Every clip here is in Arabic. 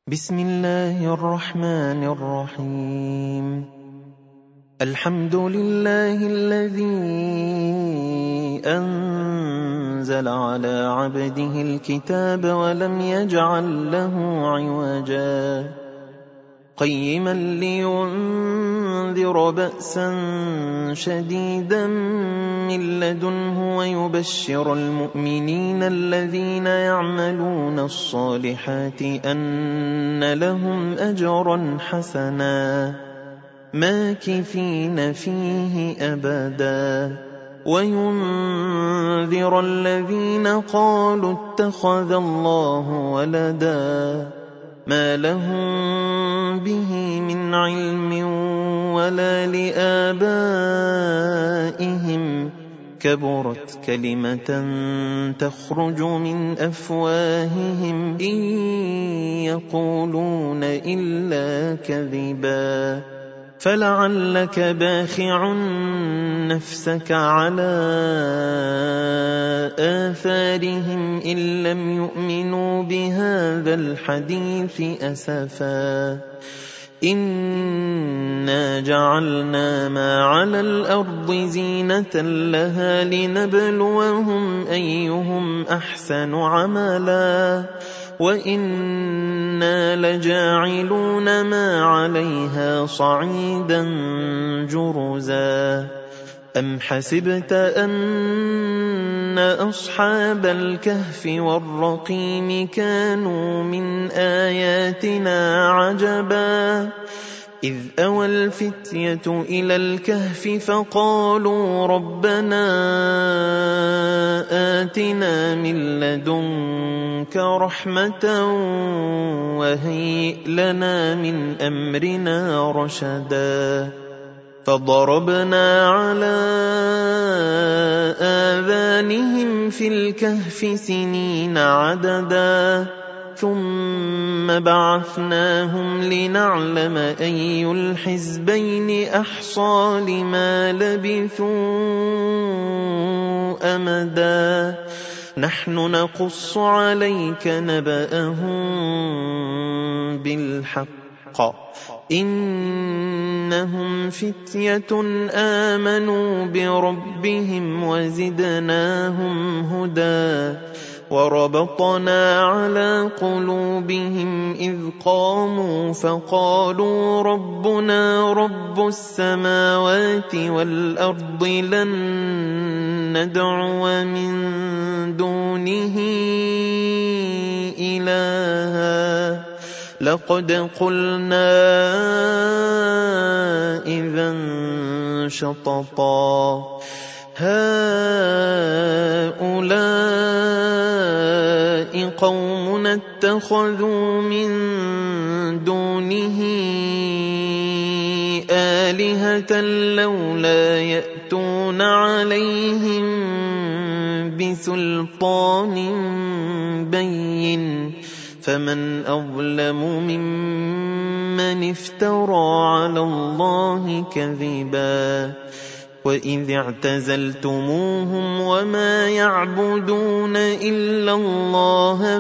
بسم الله الرحمن الرحيم. الحمد لله الذي أنزل على عبده الكتاب ولم يجعل له عوجا قيما لينذر بأسا شديدا من لدنه ويبشر المؤمنين الذين يعملون الصالحات أن لهم أجرا حسنا ماكثين فيه أبدا وينذر الذين قالوا اتخذ الله ولدا ما لهم به من علم ولا لآبائهم كبرت كلمة تخرج من أفواههم إن يقولون إلا كذبا فلعلك باخع نفسك على آثارهم إن لم يؤمنوا بهذا الحديث أسفا إنا جعلنا ما على الأرض زينة لها لنبلوهم أيهم أحسن عملا وإنا لجاعلون ما عليها صعيدا جرزا أم حسبت أن أصحاب الكهف والرقيم كانوا من آياتنا عجبا إذ أوى الفتية إلى الكهف فقالوا ربنا آتنا من لدنك رحمة وهيئ لنا من أمرنا رشدا فضربنا على آذانهم في الكهف سنين عددا ثم بعثناهم لنعلم أي الحزبين أحصى لما لبثوا أمدا نحن نقص عليك نبأهم بالحق إنهم فتية آمنوا بربهم وزدناهم هدى وربطنا على قلوبهم إذ قاموا فقالوا ربنا رب السماوات والأرض لن ندعو من دونه إلها لقد قلنا إذا شططا هؤلاء قوم اتخذوا من دونه آلهة لولا يأتون عليهم بسلطان بين فمن أظلم ممن افترى على الله كذبا وإذ اعتزلتموهم وما يعبدون إلا الله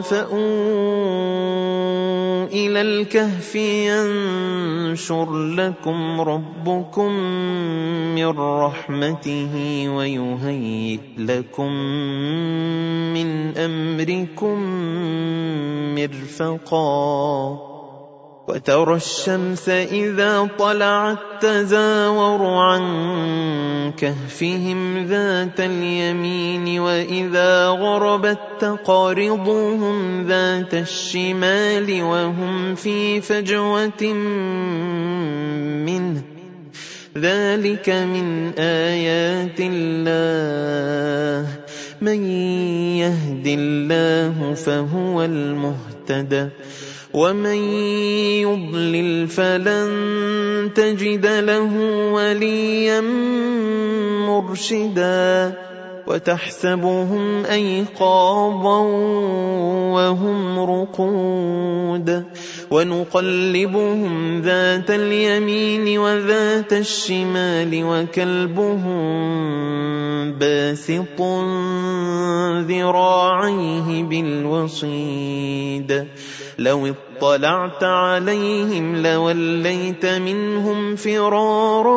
فأووا إلى الكهف ينشر لكم ربكم من رحمته ويهيئ لكم من أمركم مرفقا وترى الشمس إذا طلعت تزاور عن كهفهم ذات اليمين وإذا غربت تقرضهم ذات الشمال وهم في فجوة منه ذلك من آيات الله من يهد الله فهو المهتدي ومن يضلل فلن تجد له وليا مرشدا وتحسبهم أيقاظا وهم رقود ونقلبهم ذات اليمين وذات الشمال وكلبهم باسط ذراعيه بالوصيد لو اطلعت عليهم لوليت منهم فرارا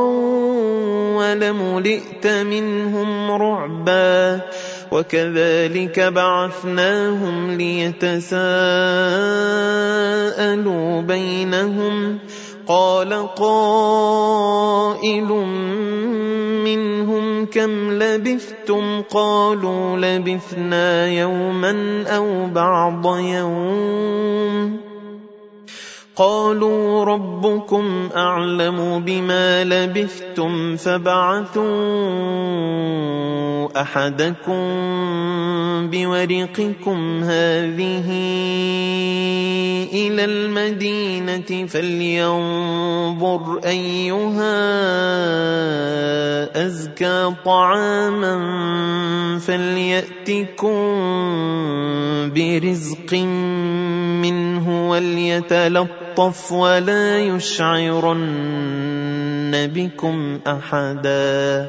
ولملئت منهم رعبا وكذلك بعثناهم ليتساءلوا بينهم قال قائل منهم كم لبثتم قالوا لبثنا يوما أو بعض يوم قالوا ربكم أعلم بما لبثتم فابعثوا أحدكم بورقكم هذه إلى المدينة فلينظر أيها أزكى طعاما فليأتكم برزق منه وليتلطف ولا يشعرن بكم أحدا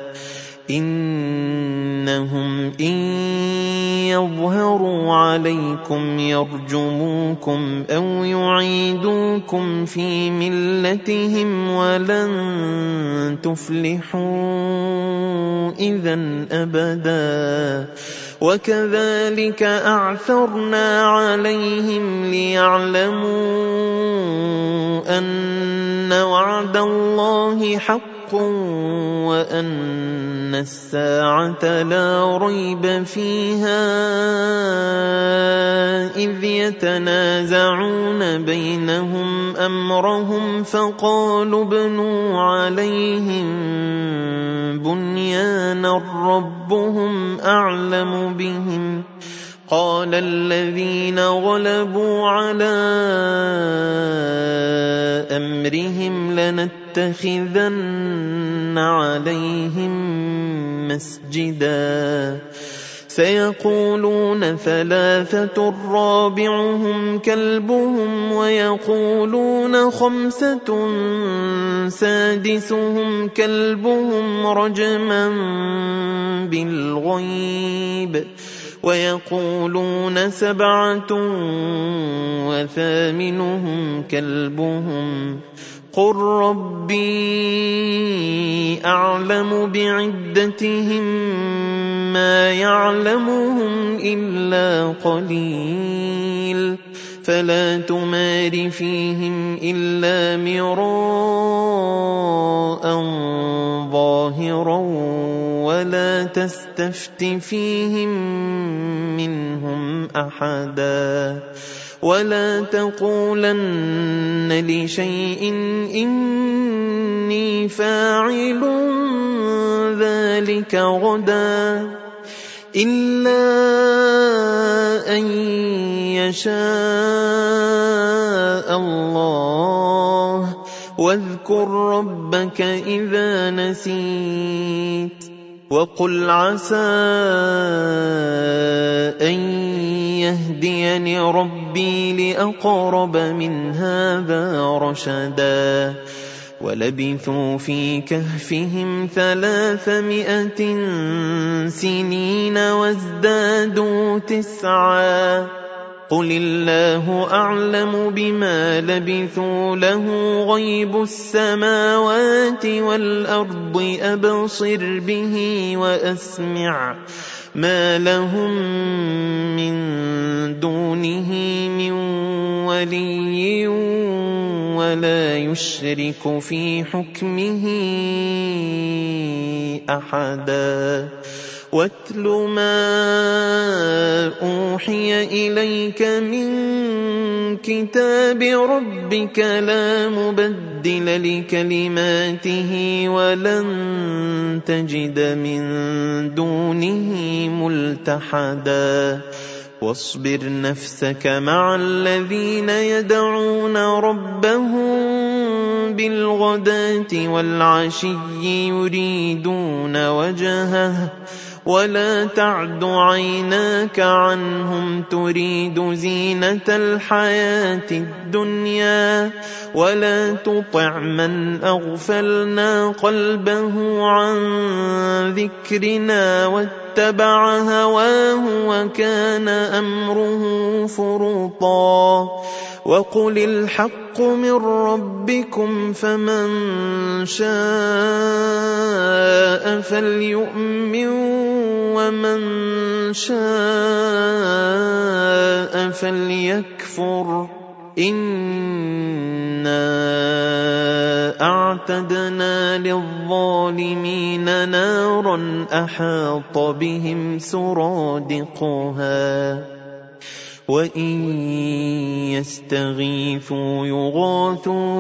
إنهم إن يظهروا عليكم يرجموكم أو يعيدوكم في ملتهم ولن تفلحوا إذن أبدا وكذلك أعثرنا عليهم ليعلموا أن وعد الله حق وأن الساعة لا ريب فيها إذ يتنازعون بينهم أمرهم فقالوا ابنوا عليهم بنيانا ربهم أعلم بهم قال الذين غلبوا على أمرهم لنتخذن عليهم مسجدا سيقولون ثلاثة رابعهم كلبهم ويقولون خمسة سادسهم كلبهم رجما بالغيب ويقولون سبعة وثامنهم كلبهم قل ربي أعلم بعدتهم ما يعلمهم إلا قليل فلا تمار فيهم إلا مراء ظاهرا ولا تستفت فيهم منهم أحدا ولا تقولن لشيء إني فاعل ذلك غدا إلا أن يشاء الله واذكر ربك إذا نسيت وقل عسى أن يهديني ربي لأقرب من هذا رشدا ولبثوا في كهفهم 300 سنين وازدادوا 9 قل الله أعلم بما لبثوا له غيب السماوات والأرض أبصر به وأسمع ما لهم من دونه من ولي ولا يشرك في حكمه أحدا واتل ما أوحي إليك من كتاب ربك لا مبدل لكلماته ولن تجد من دونه ملتحدا واصبر نفسك مع الذين يدعون ربهم بالغداة والعشي يريدون وجهه ولا تعد عيناك عنهم تريد زينة الحياة الدنيا ولا تطع من أغفلنا قلبه عن ذكرنا واتبع هواه وكان أمره فرطا وقل الحق من ربكم فمن شاء فليؤمن ومن شاء فليكفر إنا أعتدنا للظالمين نارا أحاط بهم سرادقها وإن يستغيثوا يغاثوا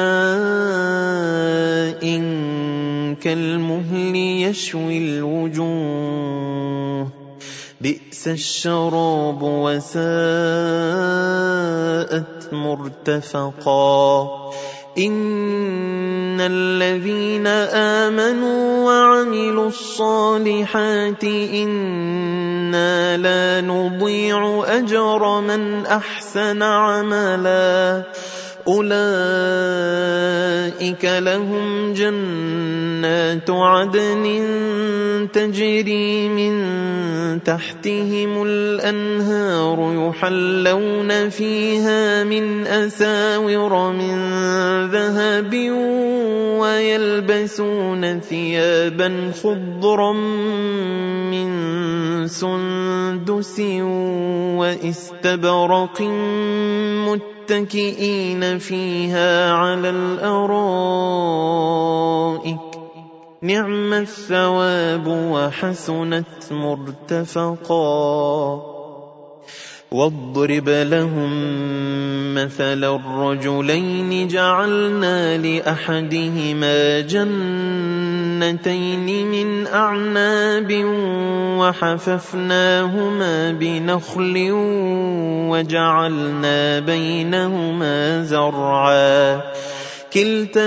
بماء كالمهل يشوي الوجوه بئس الشراب وساءت مرتفقا إن الذين آمنوا وعملوا الصالحات إنا لا نضيع أجر من أحسن عملا أولئك لهم جنات عدن تجري من تحتهم الأنهار يحلون فيها من أساور من ذهب ويلبسون ثيابا خضرا من سندس واستبرق متكئين فيها على الأرائك نعم الثواب وحسنت مرتفقا واضرب لهم مثل الرجلين جعلنا لأحدهما جنتين من أعناب وحففناهما بنخل وجعلنا بينهما زرعا كلتا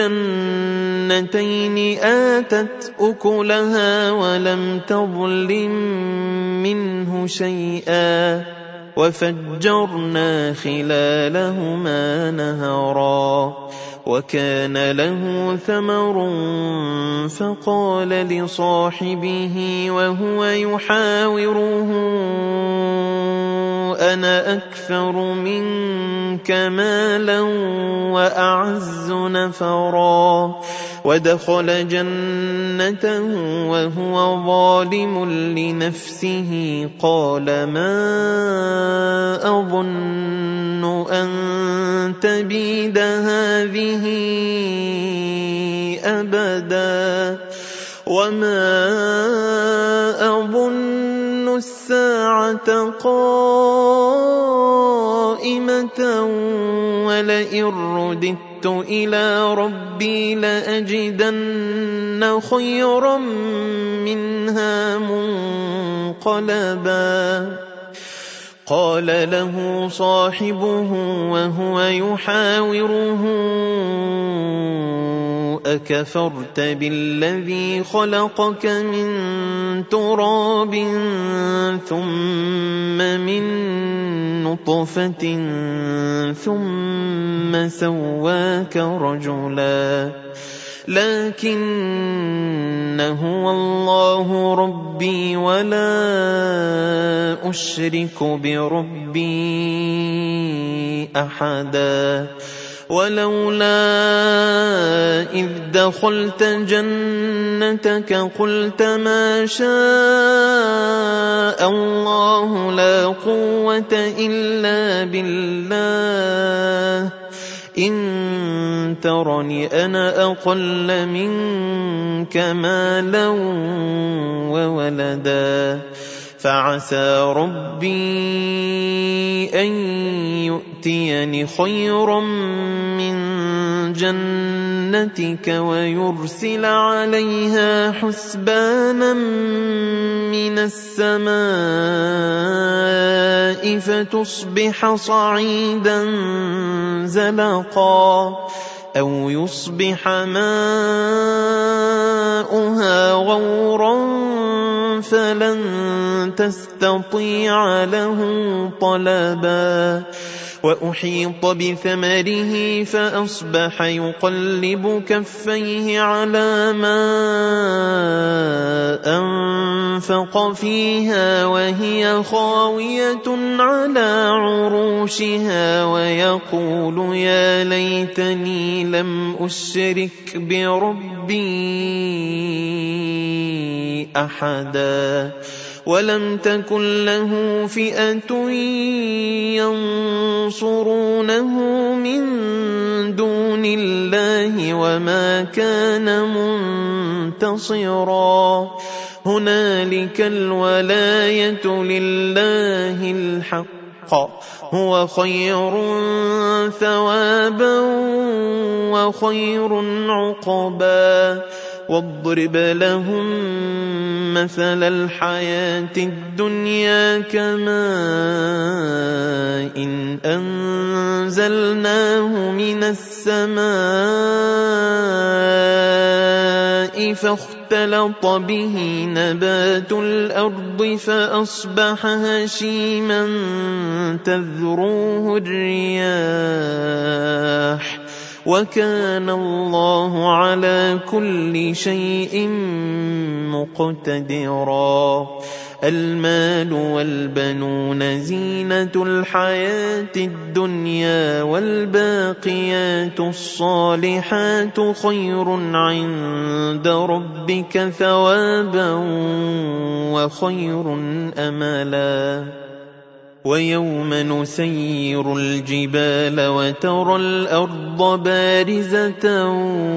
الجنتين آتت أكلها ولم تظلم منه شيئا وفجرنا خلالهما نهرا وكان له ثمر فقال لصاحبه وهو يحاوره أنا أكثر منك مالا وأعز نفرا ودخل جنته وهو ظالم لنفسه قال ما أظن أن تبيد هذه أبدا وما أظن الساعة قائمة ولئن رددت إلى ربي لأجدن خيرا منها منقلبا قال له صاحبه وهو يحاوره أكفرت بالذي خلقك من تراب ثم من نطفة ثم سواك رجلا لكن هو الله ربي ولا أشرك بربي أحدا ولولا إذ دخلت جنتك قلت ما شاء الله لا قوة إلا بالله إن ترني أنا أقل منك مالا وولدا فعسى ربي أن يؤتيني خيرا من جنتك ويرسل عليها حسبانا من السماء فتصبح صعيدا زلقا أو يصبح ماؤها غورا فلن تستطيع له طلبا وأحيط بثمره فأصبح يقلب كفيه على ما أنفق فيها وهي خاوية على عروشها ويقول يا ليتني لم أشرك بربي أحدا ولم تكن له فئة ينصرونه من دون الله وما كان منتصرا هنالك الولاية لله الحق هو خير ثوابا وخير عقبا واضرب لهم مثل الحياة الدنيا كماء إن أنزلناه من السماء فاختلط به نبات الأرض فأصبح هشيما تذروه الرياح وكان الله على كل شيء مقتدرا المال والبنون زينة الحياة الدنيا والباقيات الصالحات خير عند ربك ثوابا وخير أملا ويوم نسير الجبال وترى الأرض بارزة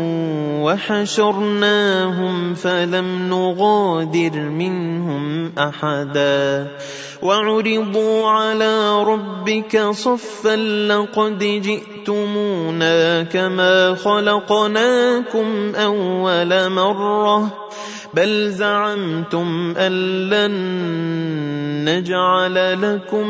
وحشرناهم فلم نغادر منهم أحدا وعرضوا على ربك صفا لقد جئتمونا كما خلقناكم أول مرة بل زعمتم أن لن نجعل لكم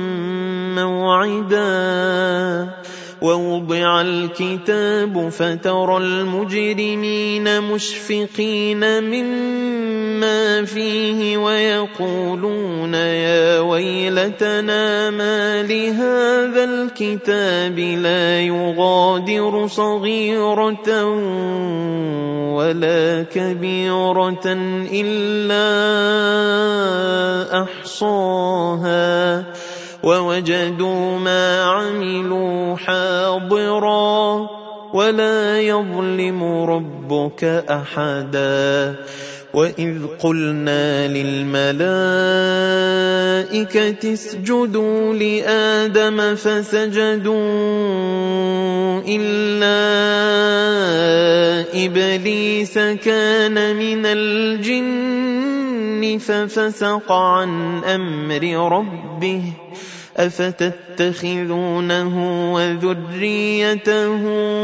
موعدا ووضع الكتاب فترى المجرمين مشفقين مما فيه ويقولون يا ويلتنا ما لهذا الكتاب لا يغادر صغيرة ولا كبيرة إلا أحصاها ووجدوا ما عملوا حاضرا ولا يظلم ربك أحدا وإذ قلنا للملائكة اسجدوا لآدم فسجدوا إلا إبليس كان من الجن ففسق عن أمر ربه أفتتخذونه وذريته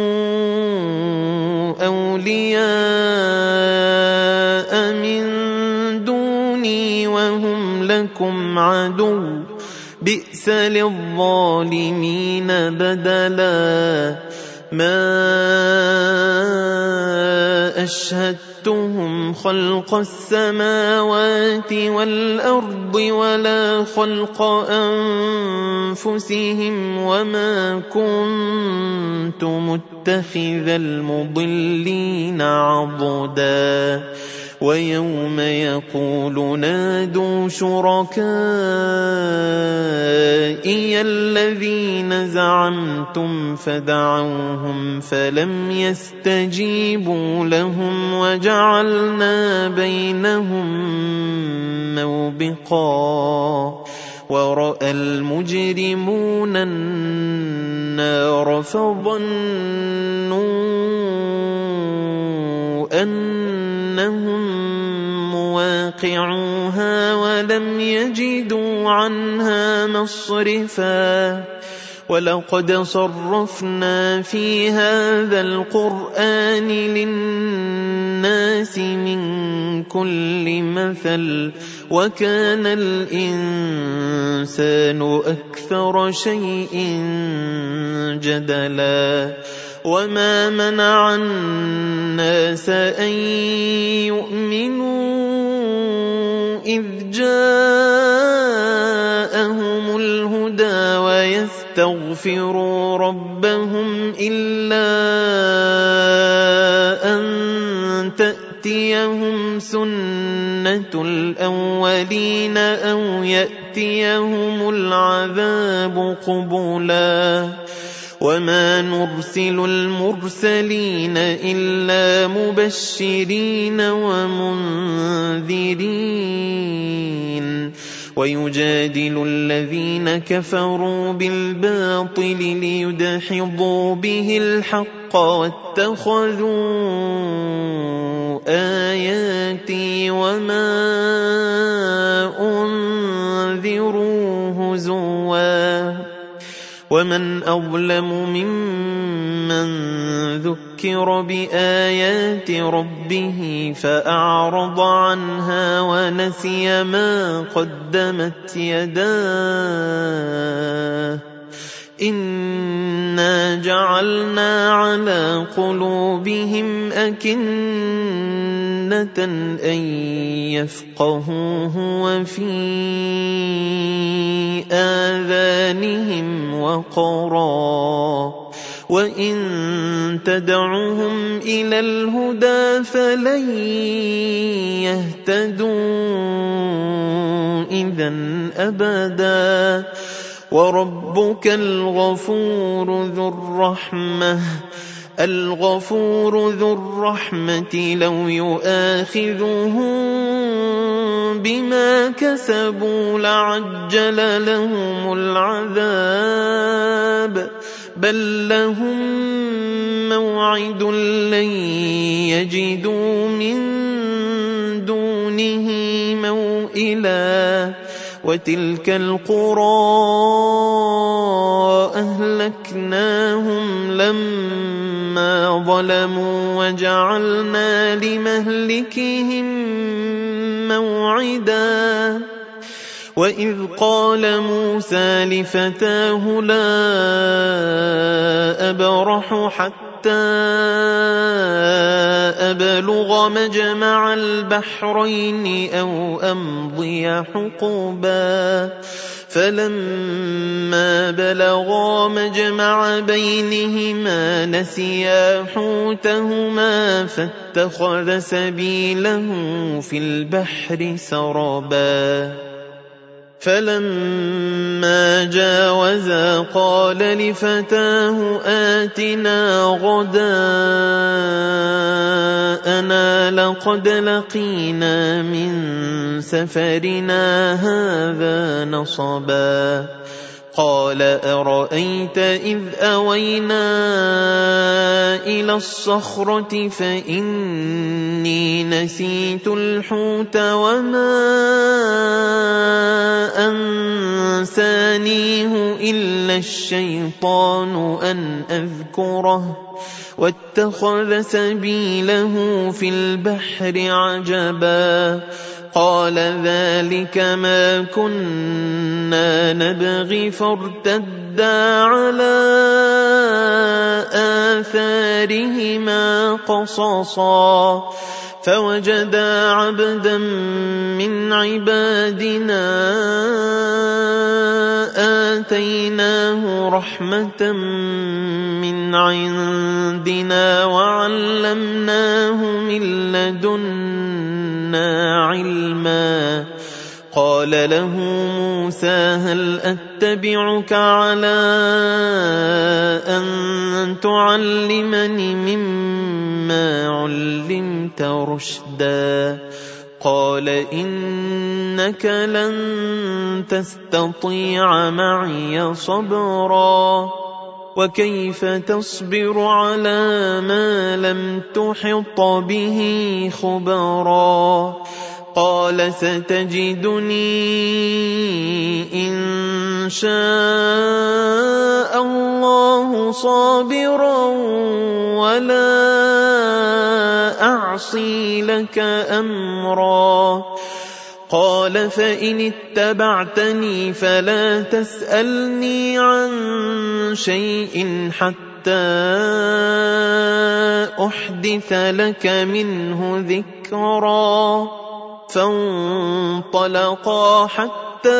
أولياء من دوني وهم لكم عدو بئس للظالمين بدلا ما أشهدتهم خلق السماوات والأرض ولا خلق أنفسهم وما كنت متخذ المضلين عضدا ويوم يقول نادوا شركائي الذين زعمتم فدعوهم فلم يستجيبوا لهم وجعلنا بينهم موبقا ورأى المجرمون النار فظنوا أنهم مواقعوها ولم يجدوا عنها مصرفا ولقد صرفنا في هذا القرآن للناس من كل مثل وكان الإنسان أكثر شيء جدلا وما منع الناس أن يؤمنوا إذ جاءهم الهدى ويستغفروا ربهم إلا أن تأتيهم سنة الأولين أو يأتيهم العذاب قبلا وما نرسل المرسلين إلا مبشرين ومنذرين ويجادل الذين كفروا بالباطل ليدحضوا به الحق واتخذوا آياتي وما أنذروا هزوا ومن أظلم ممن ذكر بآيات ربه فأعرض عنها ونسي ما قدمت يداه إنا جعلنا على قلوبهم أكنة أن يفقهوه وفي آذانهم وقرا وإن تدعهم إلى الهدى فلن يهتدوا إذن أبدا وربك الغفور ذو الرحمة لو يؤاخذهم بما كسبوا لعجل لهم العذاب بل لهم موعد لن يجدوا من دونه موئلا وتلك القرى أهلكناهم لما ظلموا وجعلنا لمهلكهم موعدا وإذ قال موسى لفتاه لا أبرح حتى أبلغ مجمع البحرين أو أمضي حقبا فلما بلغا مجمع بينهما نسيا حوتهما فاتخذ سبيله في البحر سربا فلما جاوزا قال لفتاه آتنا غداءنا لقد لقينا من سفرنا هذا نصبا قال أرأيت إذ أوينا إلى الصخرة فإني نسيت الحوت وما أنسانيه إلا الشيطان أن أذكره واتخذ سبيله في البحر عجبا قال ذلك ما كنا نبغي فارتدا على آثارهما قصصا فوجدا عبدا من عبادنا آتيناه رحمة من عندنا وعلمناه من لدنا علما قال له موسى هل أتبعك على أن تعلمني مما علمت رشدا قال إنك لن تستطيع معي صبرا وكيف تصبر على ما لم تحط به خبرا قال ستجدني إن شاء الله صابرا ولا أعصي لك أمرا قال فإن اتبعتني فلا تسألني عن شيء حتى أحدث لك منه ذكرا فانطلقا حتى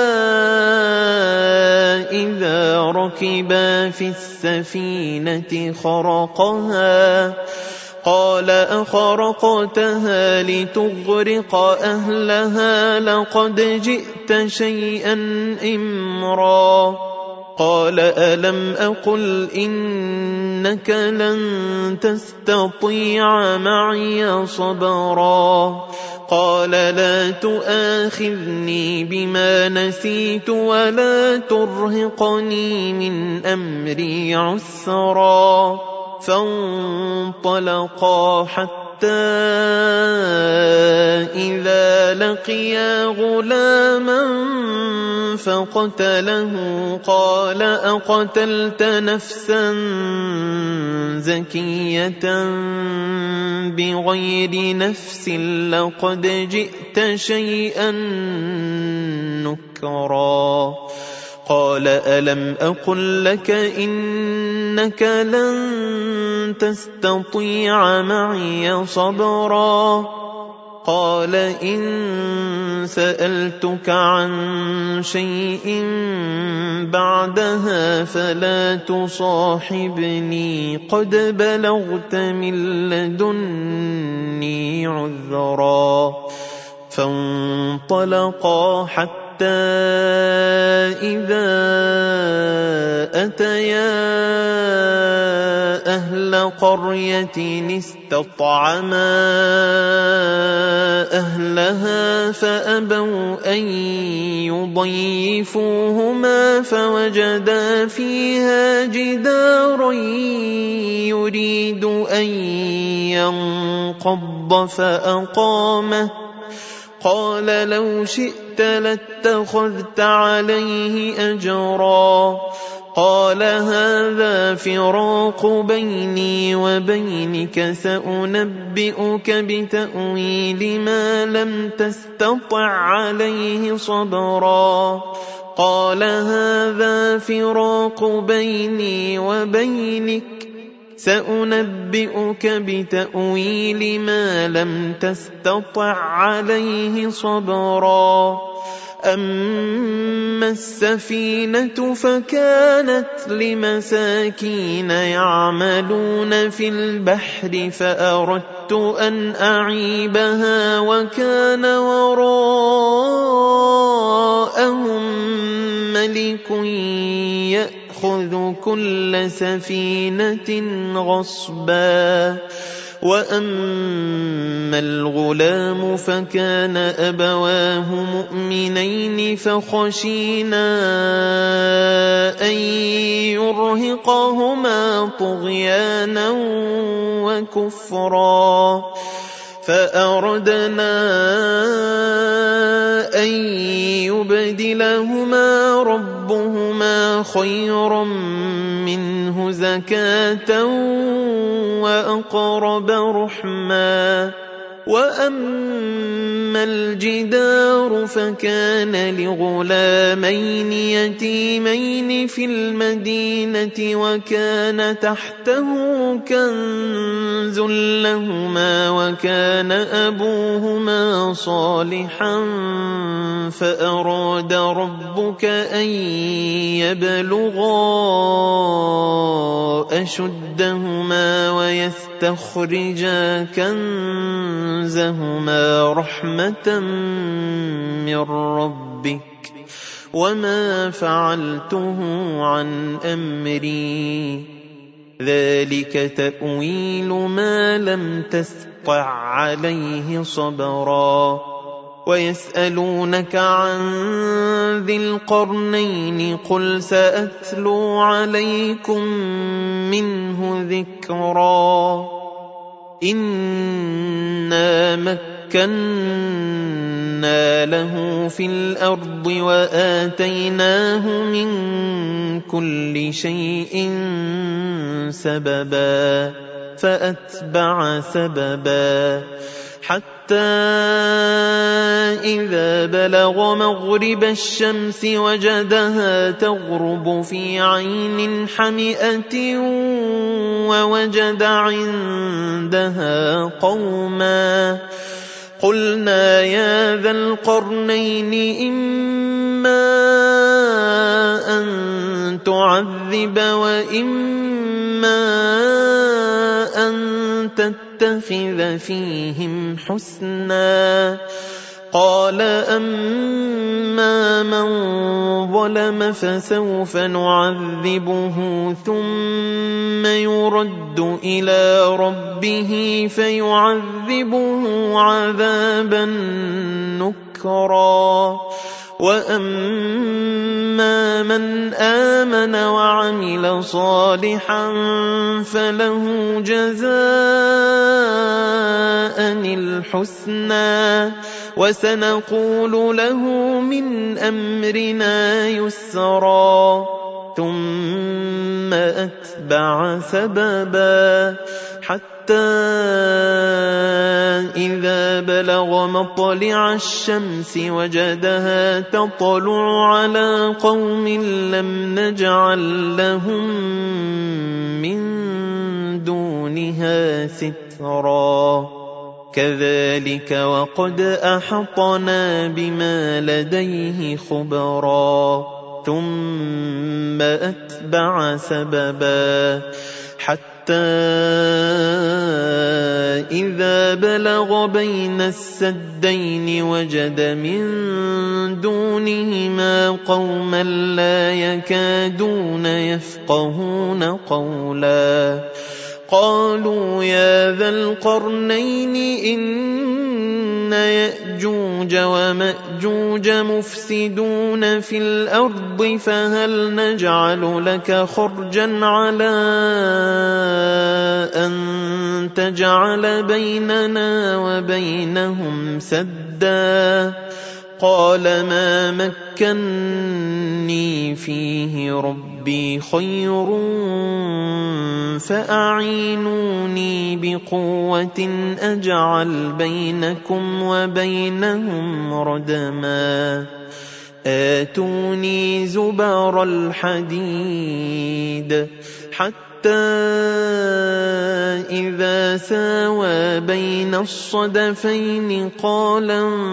إذا ركبا في السفينة خرقها قال أخرقتها لتغرق أهلها لقد جئت شيئا إمرا قال ألم أقل إنك لن تستطيع معي صبرا قال لا تؤاخذني بما نسيت ولا ترهقني من أمري عسرا فانطلقا حتى إذا لقيا غلاما فقتله قال أقتلت نفسا زكية بغير نفس لقد جئت شيئا نكرا قال ألم أقل لك إنك لن تستطيع معي صبرا قال إن سألتك عن شيء بعدها فلا تصاحبني قد بلغت من لدني عذرا فانطلقا حتى إذا أتيا أهل قرية استطعما أهلها فأبوا أن يضيفوهما فوجدا فيها جدارا يريد أن ينقض فأقامه قال لو شئت لاتخذت عليه أجرا قال هذا فراق بيني وبينك سأنبئك بتأويل ما لم تستطع عليه صبرا قال هذا فراق بيني وبينك سأنبئك بتأويل ما لم تستطع عليه صبرا أما السفينة فكانت لمساكين يعملون في البحر فأردت أن أعيبها وكان وراءهم ملك يأخذ كل سفينة غصبا وأما الغلام فكان أبواه مؤمنين فخشينا أن يرهقهما طغيانا وكفرا فأردنا أن يبدلهما ربهما خيرا منه زكاة وأقرب رحما وأما الجدار فكان لغلامين يتيمين في المدينة وكان تحته كنز لهما وكان أبوهما صالحا فأراد ربك أن يبلغا أشدهما ويستخرجا كنزهما رحمة من ربك وما فعلته عن أمري ذلك تأويل ما لم تستطع عليه صبرا ويسألونك عن ذي القرنين قل سأتلو عليكم منه ذكرا إنا مكنا له في الأرض وآتيناه من كل شيء سببا فأتبع سببا حتى إذا بلغ مغرب الشمس وجدها تغرب في عين حمئة ووجد عندها قوما قلنا يا ذا القرنين إما أن تعذب وإما أن تتخذ فيهم حسنا قال أما من ظلم فسوف نعذبه ثم يرد إلى ربه فيعذبه عذابا نكرا وأما من آمن وعمل صالحا فله جزاء الحسنى وسنقول له من أمرنا يسرا ثم أتبع سببا حتى إذا بلغ مطلع الشمس وجدها تطلع على قوم لم نجعل لهم من دونها سترا كذلك وقد أحطنا بما لديه خبرا ثم أتبع سببا حتى إذا بلغ بين السدين وجد من دونهما قوما لا يكادون يفقهون قولا قالوا يا ذا القرنين إن يأجوج ومأجوج مفسدون في الأرض فهل نجعل لك خرجا على أن تجعل بيننا وبينهم سدا قال ما مكني فيه ربي خير فأعينوني بقوة أجعل بينكم وبينهم ردما آتوني زبر الحديد حتى إذا ساوى بين الصدفين قال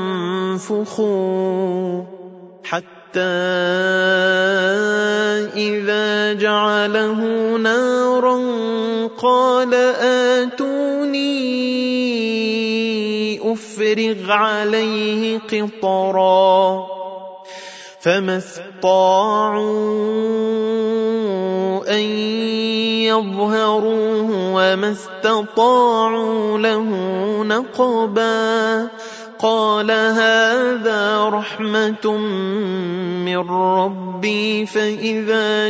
انفخوا حتى إذا جعله نارا قال آتوني أفرغ عليه قطرا فما استطاعوا أن يظهروه وما استطاعوا له نقبا قال هذا رحمة من ربي فإذا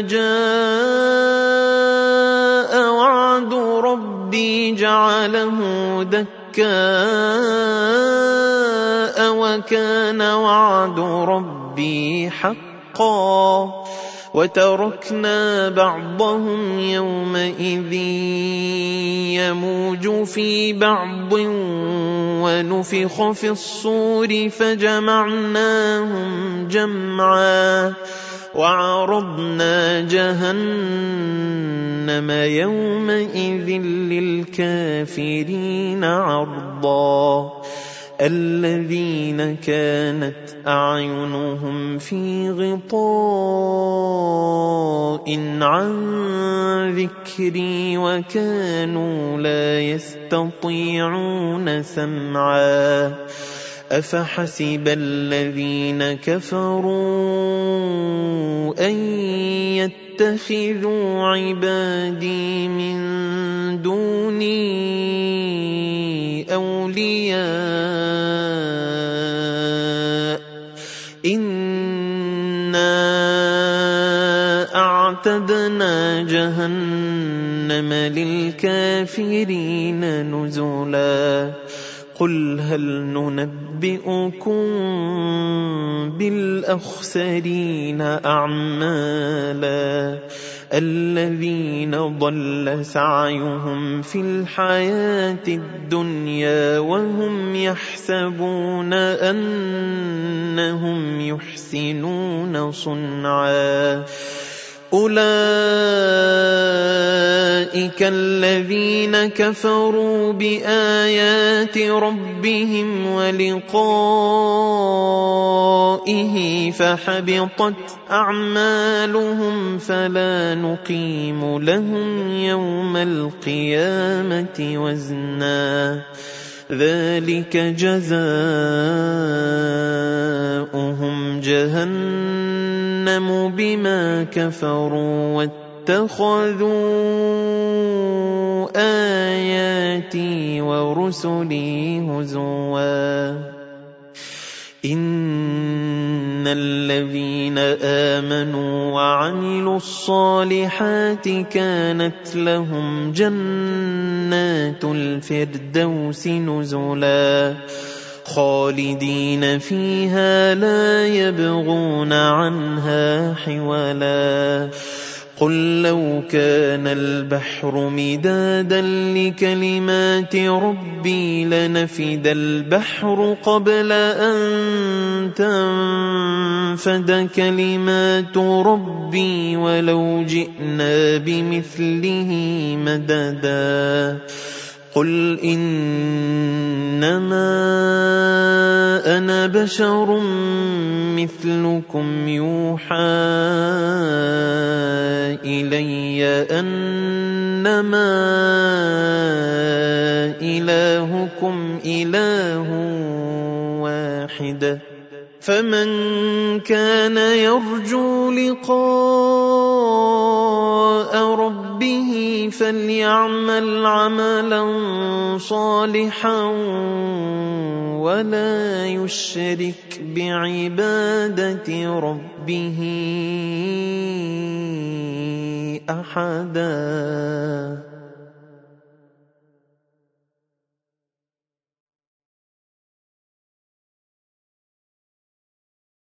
جاء وعد ربي جعله دكاء وكان وعد ربي حقا وتركنا بعضهم يومئذ يموج في بعض ونفخ في الصور فجمعناهم جمعا وعرضنا جهنم يومئذ للكافرين عرضا الذين كانت أعينهم في غطاء عن ذكري وكانوا لا يستطيعون سمعا أفحسب الذين كفروا أن يتخذوا عبادي من دوني أولياء إنا أعتدنا جهنم للكافرين نزلا قل هل ننبئكم بالأخسرين أعمالا الذين ضل سعيهم في الحياة الدنيا وهم يحسبون أنهم يحسنون صنعا أولئك أولئك الذين كفروا بآيات ربهم ولقائه فحبطت أعمالهم فلا نقيم لهم يوم القيامة وزنا ذلك جزاؤهم جهنم بما كفروا واتخذوا آياتي ورسلي هزوا إن الذين آمنوا وعملوا الصالحات كانت لهم جنات الفردوس نزلا خالدين فيها لا يبغون عنها حولا قل لو كان البحر مدادا لكلمات ربي لنفد البحر قبل أن تنفد كلمات ربي ولو جئنا بمثله مددا قل إنما أنا بشر مثلكم يوحى إلي أنما إلهكم إله واحد فمن كان يرجو لقاء ربه فليعمل عملا صالحا ولا يشرك بعبادة ربه أحدا.